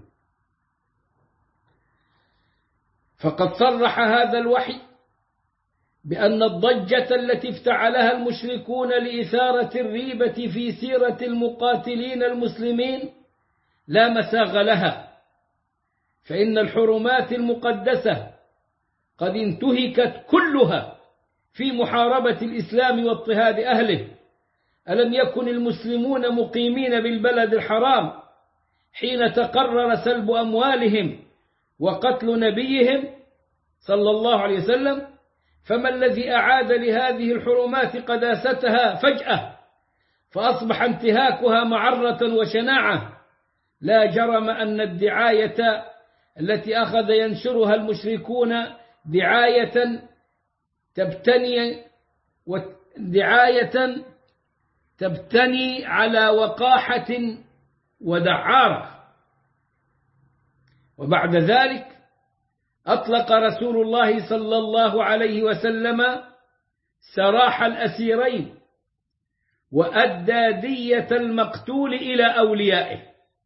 فقد صرح هذا الوحي بأن الضجة التي افتعلها المشركون لإثارة الريبة في سيرة المقاتلين المسلمين لا مساغ لها، فإن الحرمات المقدسة قد انتهكت كلها في محاربة الإسلام واضطهاد أهله. ألم يكن المسلمون مقيمين بالبلد الحرام حين تقرر سلب أموالهم وقتل نبيهم صلى الله عليه وسلم؟ فما الذي أعاد لهذه الحرمات قداستها فجأة فأصبح انتهاكها معرة وشناعة؟ لا جرم أن الدعاية التي أخذ ينشرها المشركون دعاية تبتني على وقاحة ودعارة. وبعد ذلك أطلق رسول الله صلى الله عليه وسلم سراح الأسيرين وأدى دية المقتول إلى أوليائه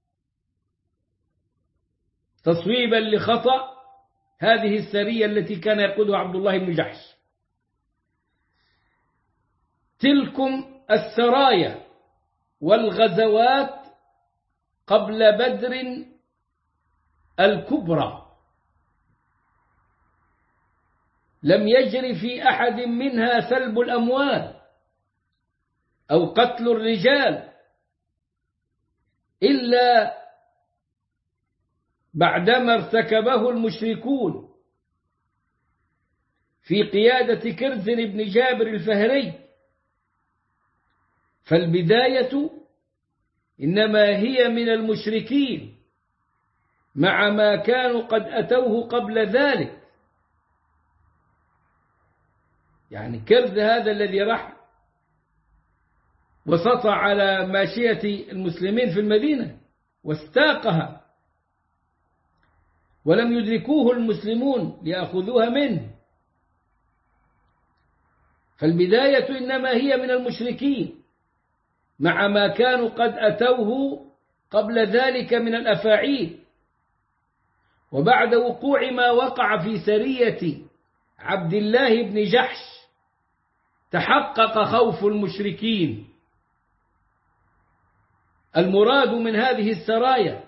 تصويبا لخطأ هذه السرية التي كان يقودها عبد الله بن جحش. تلكم السرايا والغزوات قبل بدر الكبرى لم يجر في أحد منها سلب الأموال أو قتل الرجال إلا بعدما ارتكبه المشركون في قيادة كرز بن جابر الفهري. فالبداية إنما هي من المشركين مع ما كانوا قد أتوه قبل ذلك. يعني كرز هذا الذي راح وسطع على ماشية المسلمين في المدينة واستاقها ولم يدركوه المسلمون ليأخذوها منه. فالبداية إنما هي من المشركين مع ما كانوا قد أتوه قبل ذلك من الأفاعيل. وبعد وقوع ما وقع في سرية عبد الله بن جحش تحقق خوف المشركين. المراد من هذه السرايا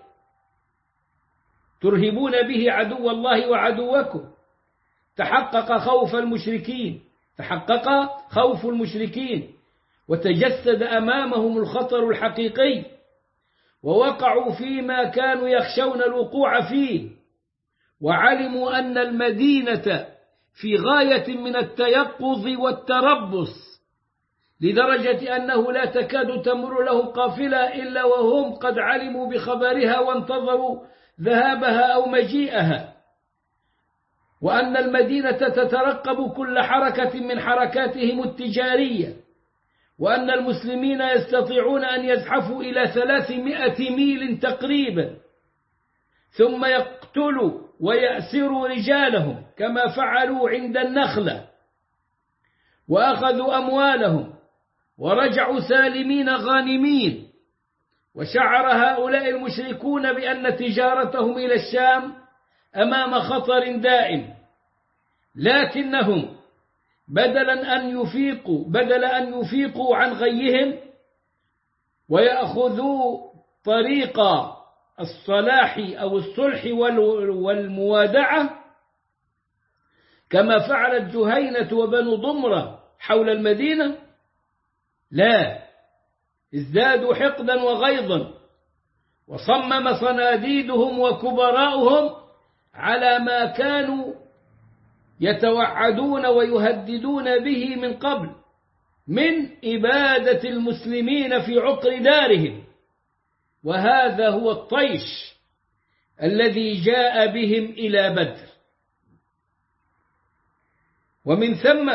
ترهبون به عدو الله وعدوكم. تحقق خوف المشركين وتجسد أمامهم الخطر الحقيقي، ووقعوا فيما كانوا يخشون الوقوع فيه، وعلموا أن المدينة في غاية من التيقظ والتربص، لدرجة أنه لا تكاد تمر له قافلة إلا وهم قد علموا بخبرها وانتظروا ذهابها أو مجيئها. وأن المدينة تترقب كل حركة من حركاتهم التجارية، وأن المسلمين يستطيعون أن يزحفوا إلى 300 ميل تقريبا، ثم يقتلوا ويأسروا رجالهم كما فعلوا عند النخلة، وأخذوا أموالهم ورجعوا سالمين غانمين. وشعر هؤلاء المشركون بأن تجارتهم إلى الشام أمام خطر دائم، لكنهم بدل أن يفيقوا عن غيهم ويأخذوا طريق الصلاح أو الصلح والموادعة كما فعلت جهينة وبنو ضمرة حول المدينة، لا، ازدادوا حقدا وغيظا، وصمم صناديدهم وكبراؤهم على ما كانوا يتوعدون ويهددون به من قبل من إبادة المسلمين في عقر دارهم. وهذا هو الطيش الذي جاء بهم إلى بدر. ومن ثم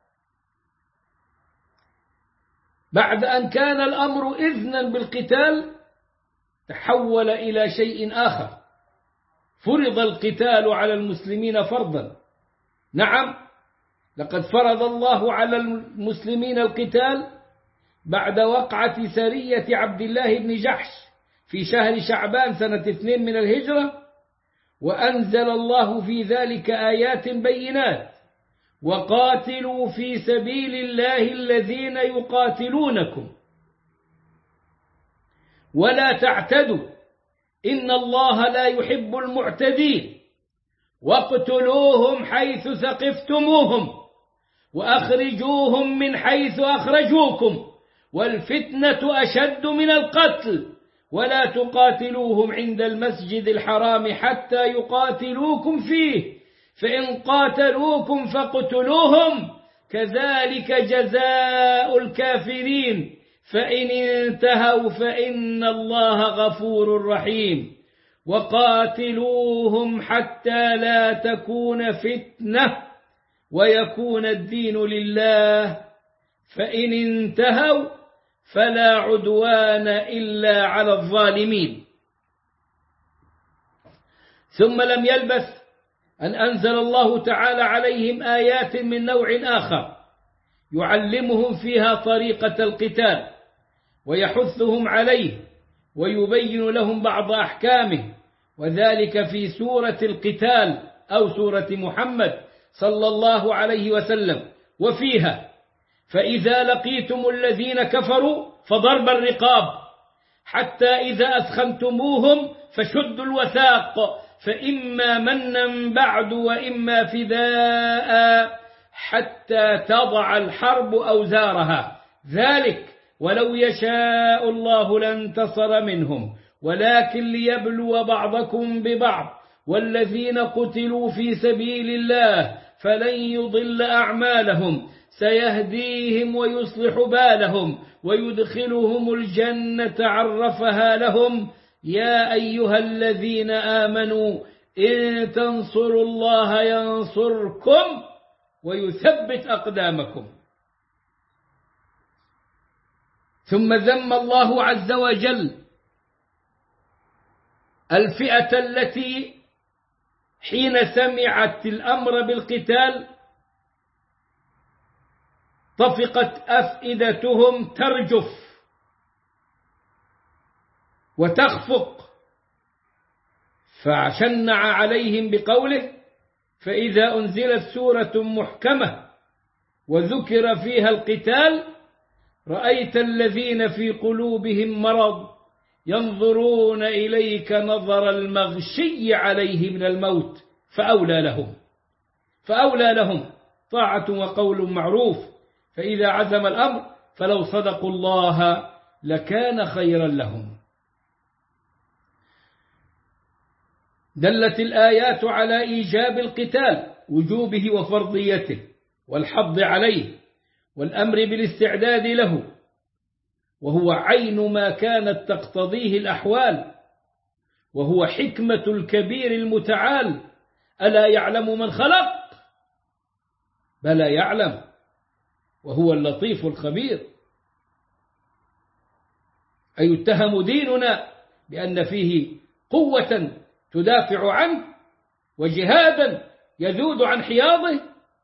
بعد أن كان الأمر إذنا بالقتال تحول إلى شيء آخر، فرض القتال على المسلمين فرضا. نعم، لقد فرض الله على المسلمين القتال بعد وقعة سرية عبد الله بن جحش في شهر شعبان سنة 2 من الهجرة، وأنزل الله في ذلك آيات بينات: وقاتلوا في سبيل الله الذين يقاتلونكم ولا تعتدوا إن الله لا يحب المعتدين، واقتلوهم حيث ثقفتموهم وأخرجوهم من حيث أخرجوكم والفتنة أشد من القتل، ولا تقاتلوهم عند المسجد الحرام حتى يقاتلوكم فيه، فإن قاتلوكم فاقتلوهم كذلك جزاء الكافرين، فإن انتهوا فإن الله غفور رحيم. وقاتلوهم حتى لا تكون فتنة ويكون الدين لله، فإن انتهوا فلا عدوان إلا على الظالمين. ثم لم يلبث أن أنزل الله تعالى عليهم آيات من نوع آخر يعلمهم فيها طريقة القتال ويحثهم عليه ويبين لهم بعض أحكامه، وذلك في سورة القتال أو سورة محمد صلى الله عليه وسلم، وفيها: فإذا لقيتم الذين كفروا فضرب الرقاب حتى إذا أثخنتموهم فشدوا الوثاق، فإما منا بعد وإما فداء حتى تضع الحرب أوزارها، ذلك ولو يشاء الله لانتصر منهم ولكن ليبلو بعضكم ببعض، والذين قتلوا في سبيل الله فلن يضل أعمالهم، سيهديهم ويصلح بالهم ويدخلهم الجنة عرفها لهم. يا أيها الذين آمنوا إن تنصروا الله ينصركم ويثبت أقدامكم. ثم ذم الله عز وجل الفئة التي حين سمعت الأمر بالقتال طفقت أفئدتهم ترجف وتخفق، فشنع عليهم بقوله: فإذا أنزلت سورة محكمة وذكر فيها القتال رأيت الذين في قلوبهم مرض ينظرون إليك نظر المغشي عليه من الموت فأولى لهم طاعة وقول معروف، فإذا عزم الأمر فلو صدقوا الله لكان خيرا لهم. دلت الآيات على إيجاب القتال، وجوبه وفرضيته، والحض عليه، والأمر بالاستعداد له، وهو عين ما كانت تقتضيه الأحوال، وهو حكمة الكبير المتعال ألا يعلم من خلق؟ بلى يعلم وهو اللطيف الخبير. أيتهم ديننا بأن فيه قوة تدافع عنه وجهادا يذود عن حياضه؟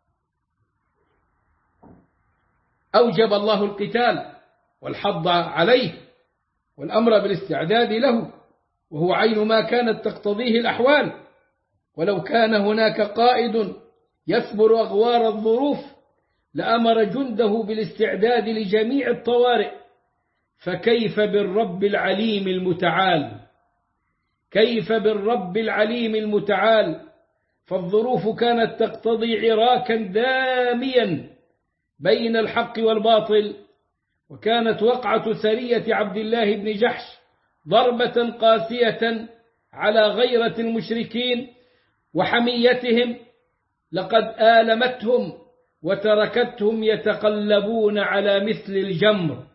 أوجب الله القتال والحض عليه والأمر بالاستعداد له، وهو عين ما كانت تقتضيه الأحوال. ولو كان هناك قائد يصبر أغوار الظروف لأمر جنده بالاستعداد لجميع الطوارئ، فكيف بالرب العليم المتعال؟ كيف بالرب العليم المتعال؟ فالظروف كانت تقتضي عراكا داميا بين الحق والباطل، وكانت وقعة سرية عبد الله بن جحش ضربة قاسية على غيرة المشركين وحميتهم، لقد آلمتهم وتركتهم يتقلبون على مثل الجمر.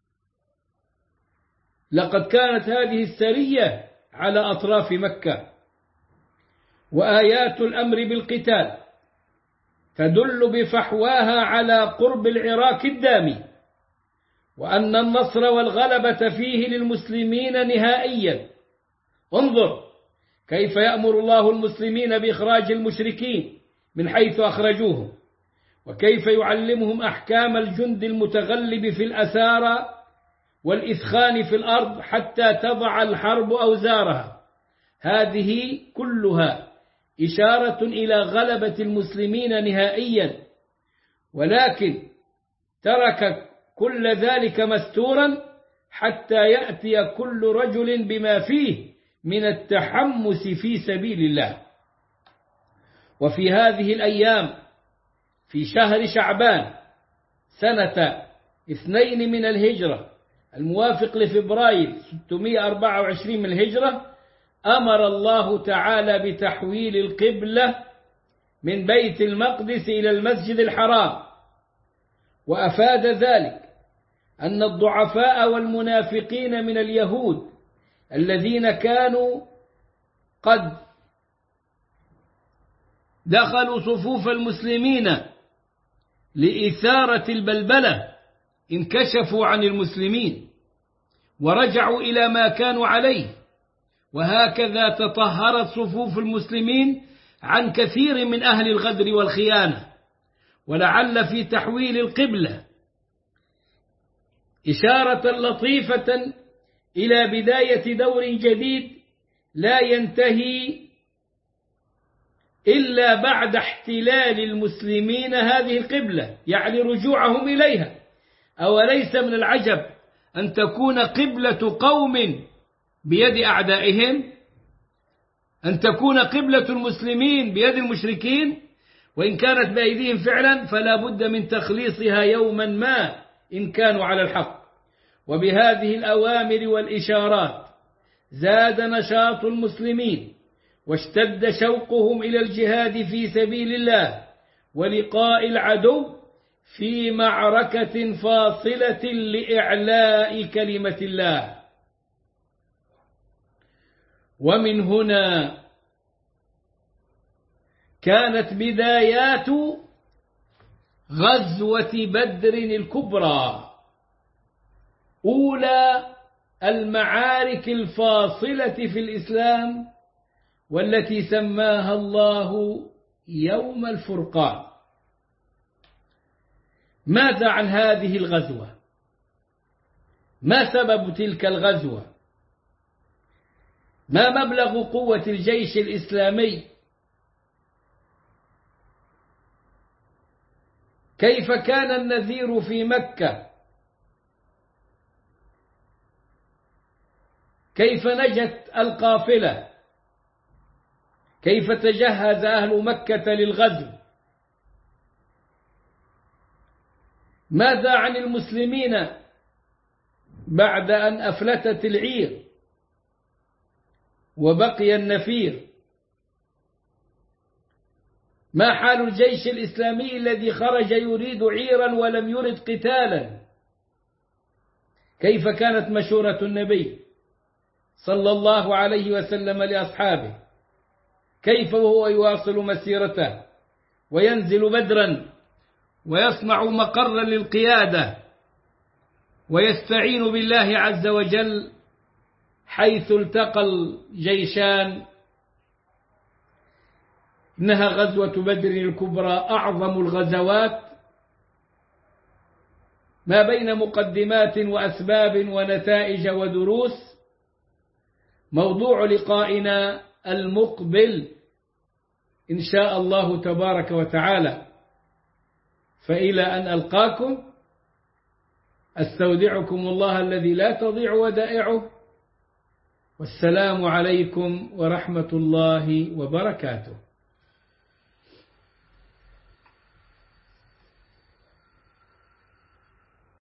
لقد كانت هذه السرية على أطراف مكة، وآيات الأمر بالقتال تدل بفحواها على قرب العراك الدامي، وأن النصر والغلبة فيه للمسلمين نهائيا. انظر كيف يأمر الله المسلمين بإخراج المشركين من حيث أخرجوهم، وكيف يعلمهم أحكام الجند المتغلب في الأسارى والإثخان في الأرض حتى تضع الحرب أوزارها. هذه كلها إشارة إلى غلبة المسلمين نهائيا، ولكن ترك كل ذلك مستورا حتى يأتي كل رجل بما فيه من التحمس في سبيل الله. وفي هذه الأيام في شهر شعبان سنة 2 من الهجرة الموافق لفبراير 624 من الهجرة، أمر الله تعالى بتحويل القبلة من بيت المقدس إلى المسجد الحرام. وأفاد ذلك أن الضعفاء والمنافقين من اليهود الذين كانوا قد دخلوا صفوف المسلمين لإثارة البلبلة انكشفوا عن المسلمين ورجعوا إلى ما كانوا عليه، وهكذا تطهرت صفوف المسلمين عن كثير من أهل الغدر والخيانة. ولعل في تحويل القبلة إشارة لطيفة إلى بداية دور جديد لا ينتهي إلا بعد احتلال المسلمين هذه القبلة، يعني رجوعهم إليها. أوليس من العجب أن تكون قبلة قوم بيد أعدائهم، أن تكون قبلة المسلمين بيد المشركين، وإن كانت بأيديهم فعلا فلا بد من تخليصها يوما ما إن كانوا على الحق. وبهذه الأوامر والإشارات زاد نشاط المسلمين واشتد شوقهم إلى الجهاد في سبيل الله ولقاء العدو في معركة فاصلة لإعلاء كلمة الله. ومن هنا كانت بدايات غزوة بدر الكبرى، أولى المعارك الفاصلة في الإسلام، والتي سماها الله يوم الفرقان. ماذا عن هذه الغزوة؟ ما سبب تلك الغزوة؟ ما مبلغ قوة الجيش الإسلامي؟ كيف كان النذير في مكة؟ كيف نجت القافلة؟ كيف تجهز أهل مكة للغزو؟ ماذا عن المسلمين بعد أن أفلتت العير وبقي النفير؟ ما حال الجيش الإسلامي الذي خرج يريد عيرا ولم يرد قتالا؟ كيف كانت مشورة النبي صلى الله عليه وسلم لأصحابه؟ كيف وهو يواصل مسيرته وينزل بدرا ويصنع مقرا للقيادة ويستعين بالله عز وجل حيث التقى الجيشان. إنها غزوة بدر الكبرى أعظم الغزوات، ما بين مقدمات وأسباب ونتائج ودروس. موضوع لقائنا المقبل إن شاء الله تبارك وتعالى. فإلى أن ألقاكم أستودعكم الله الذي لا تضيع ودائعه، والسلام عليكم ورحمة الله وبركاته.